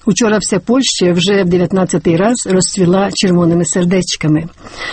Учора вся Польща вже в 19-й раз розцвіла червоними сердечками.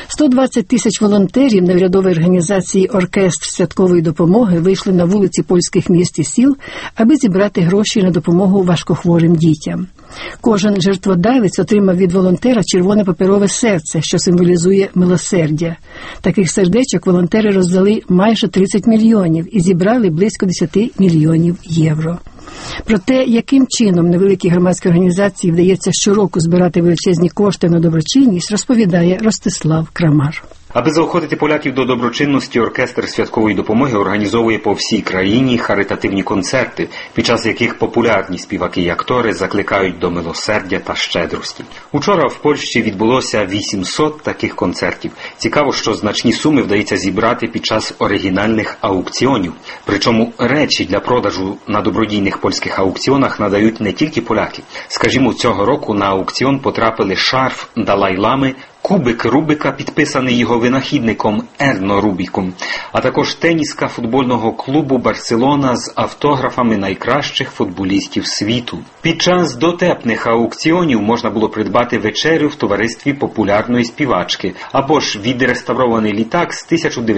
120 тисяч волонтерів неврядової організації «Оркестр святкової допомоги» вийшли на вулиці польських міст і сіл, аби зібрати гроші на допомогу важкохворим дітям. Кожен жертводавець отримав від волонтера червоне паперове серце, що символізує милосердя. Таких сердечок волонтери роздали майже 30 мільйонів і зібрали близько 10 мільйонів євро. Про те, яким чином невеликій громадській організації вдається щороку збирати величезні кошти на доброчинність, розповідає Ростислав Крамар. Аби заохотити поляків до доброчинності, оркестр святкової допомоги організовує по всій країні харитативні концерти, під час яких популярні співаки і актори закликають до милосердя та щедрості. Учора в Польщі відбулося 800 таких концертів. Цікаво, що значні суми вдається зібрати під час оригінальних аукціонів. Причому речі для продажу на добродійних польських аукціонах надають не тільки поляки. Скажімо, цього року на аукціон потрапили шарф Далай-лами, кубик Рубика, підписаний його винахідником Ерно Рубіком, а також теніска футбольного клубу «Барселона» з автографами найкращих футболістів світу. Під час дотепних аукціонів можна було придбати вечерю в товаристві популярної співачки, або ж відреставрований літак з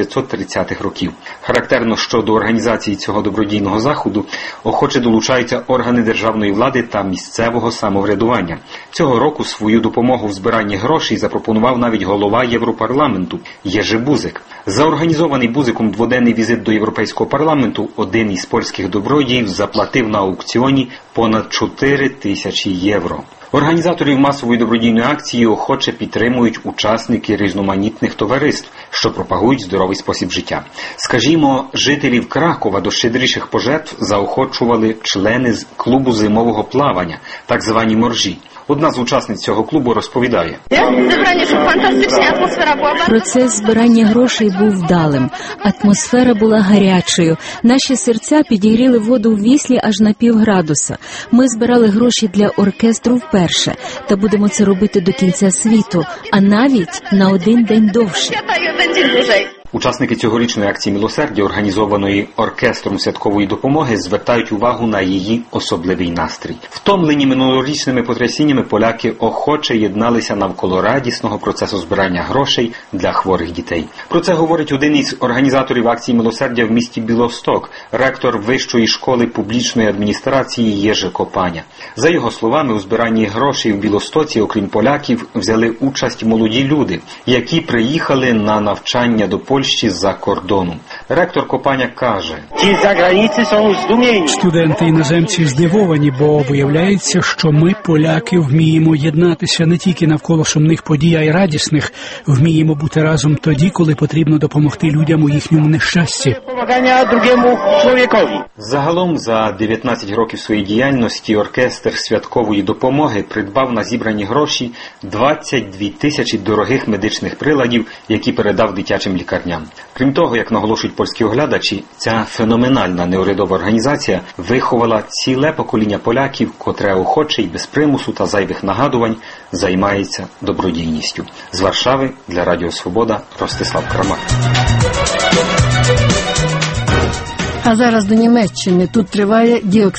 1930-х років. Характерно, що до організації цього добродійного заходу охоче долучаються органи державної влади та місцевого самоврядування. Цього року свою допомогу в збиранні грошей запропонував навіть голова Європарламенту Єжи Бузик. За організований Бузиком дводенний візит до Європейського парламенту один із польських добродіїв заплатив на аукціоні понад 4 тисячі євро. Організаторів масової добродійної акції охоче підтримують учасники різноманітних товариств, що пропагують здоровий спосіб життя. Скажімо, жителів Кракова до щедріших пожертв заохочували члени з клубу зимового плавання, так звані моржі. Одна з учасниць цього клубу розповідає. Процес збирання грошей був вдалим. Атмосфера була гарячою. Наші серця підігріли воду в Віслі аж на півградуса. Ми збирали гроші для оркестру вперше. Та будемо це робити до кінця світу, а навіть на один день довше. Учасники цьогорічної акції милосердя, організованої оркестром святкової допомоги, звертають увагу на її особливий настрій. Втомлені минулорічними потрясіннями, поляки охоче єдналися навколо радісного процесу збирання грошей для хворих дітей. Про це говорить один із організаторів акції милосердя в місті Білосток, ректор Вищої школи публічної адміністрації Єжи Копаня. За його словами, у збиранні грошей в Білостоці, окрім поляків, взяли участь молоді люди, які приїхали на навчання до Польщі з-за кордону. Ректор Копаня каже: студенти іноземці здивовані, бо виявляється, що ми, поляки, вміємо єднатися не тільки навколо сумних подій, а й радісних. Вміємо бути разом тоді, коли потрібно допомогти людям у їхньому нещасті. Загалом за 19 років своєї діяльності оркестр святкової допомоги придбав на зібрані гроші 22 тисячі дорогих медичних приладів, які передав дитячим лікарням. Крім того, як наголошують польські оглядачі, ця феноменальна неурядова організація виховала ціле покоління поляків, котре охоче й без примусу та зайвих нагадувань займається добродійністю. З Варшави для Радіо Свобода Ростислав Крамар. А зараз до Німеччини. Тут триває